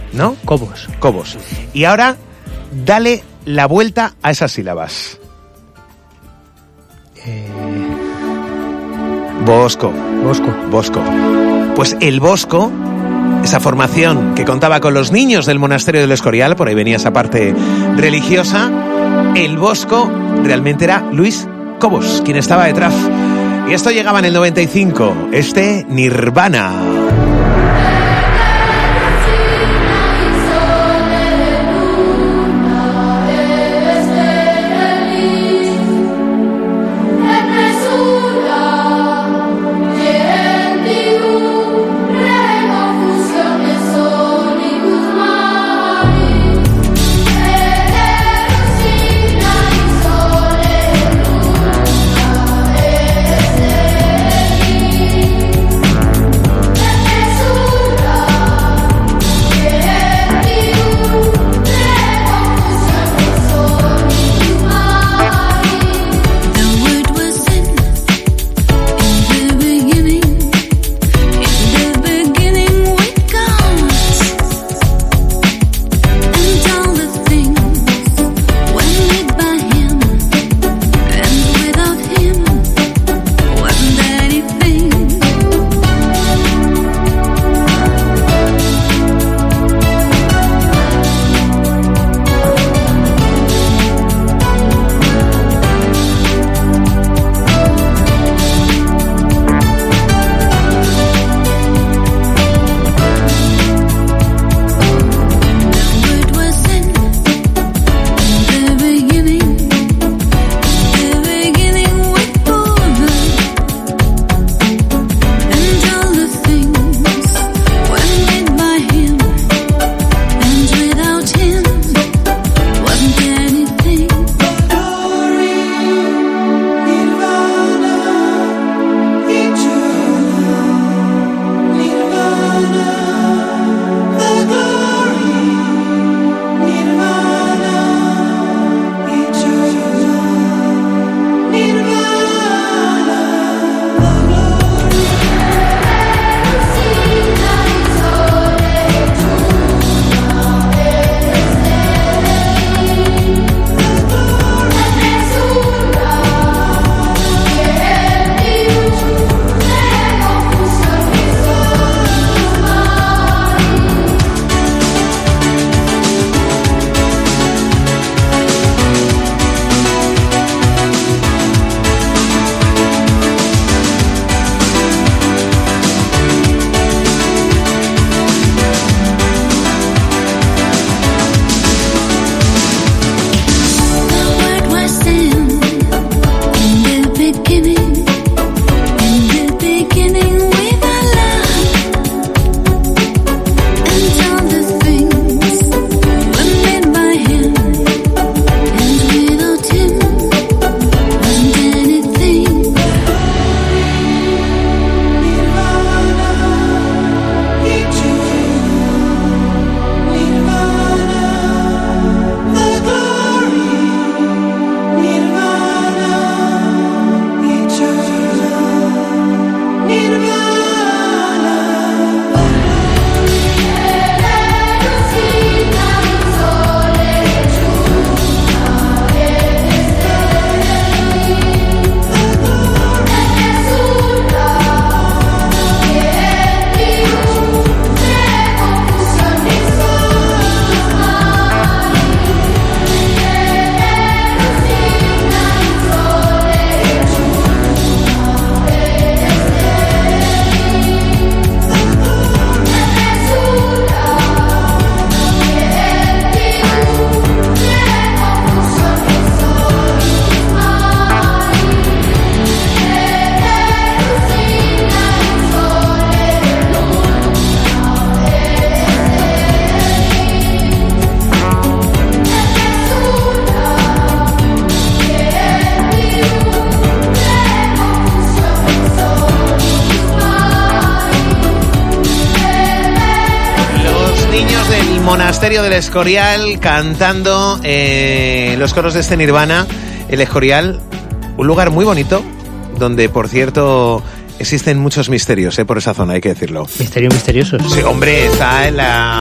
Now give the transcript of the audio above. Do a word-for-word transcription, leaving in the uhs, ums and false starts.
¿no? Cobos. Cobos. Y ahora, dale la vuelta a esas sílabas. Eh... Bosco. Bosco. Bosco. Pues el Bosco, esa formación que contaba con los niños del monasterio del Escorial, por ahí venía esa parte religiosa, el Bosco realmente era Luis Cobos, quien estaba detrás. Y esto llegaba en el noventa y cinco, este Nirvana. Monasterio del Escorial cantando eh, los coros de este Nirvana. El Escorial, un lugar muy bonito donde, por cierto, existen muchos misterios eh, por esa zona, hay que decirlo. ¿Misterios misteriosos? Sí, hombre, está en la